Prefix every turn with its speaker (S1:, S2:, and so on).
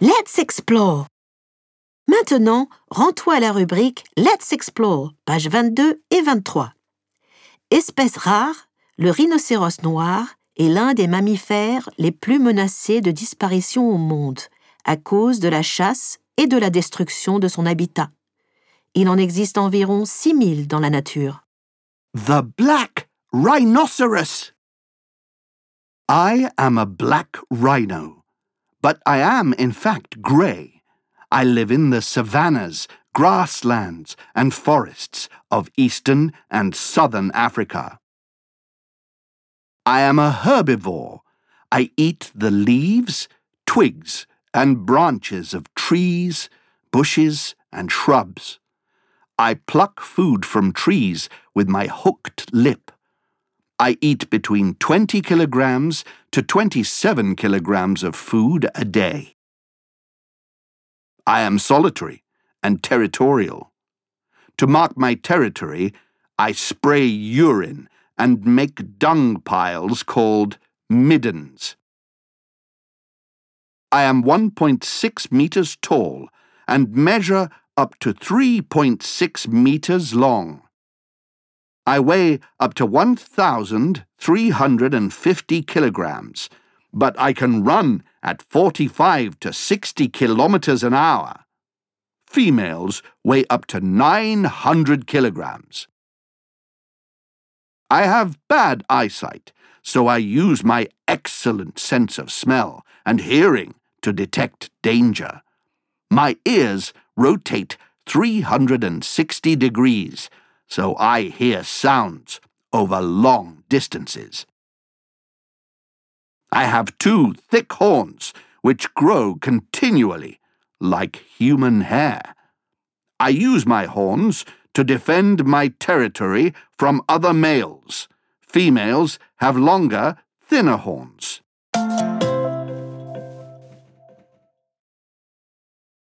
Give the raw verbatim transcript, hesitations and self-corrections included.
S1: Let's explore. Maintenant, rends-toi à la rubrique Let's explore, pages vingt-deux et vingt-trois. Espèce rare, le rhinocéros noir est l'un des mammifères les plus menacés de disparition au monde à cause de la chasse et de la destruction de son habitat. Il en existe environ six mille dans la nature.
S2: The black rhinoceros. I am a black rhino, but I am in fact grey. I live in the savannas, grasslands, and forests of eastern and southern Africa. I am a herbivore. I eat the leaves, twigs, and branches of trees, bushes, and shrubs. I pluck food from trees with my hooked lip. I eat between twenty kilograms to twenty-seven kilograms of food a day. I am solitary and territorial. To mark my territory, I spray urine and make dung piles called middens. I am one point six meters tall and measure up to three point six meters long. I weigh up to one thousand three hundred fifty kilograms, but I can run at forty-five to sixty kilometers an hour. Females weigh up to nine hundred kilograms. I have bad eyesight, so I use my excellent sense of smell and hearing to detect danger. My ears rotate three hundred sixty degrees, so I hear sounds over long distances. I have two thick horns which grow continually, like human hair. I use my horns to defend my territory from other males. Females have longer, thinner horns.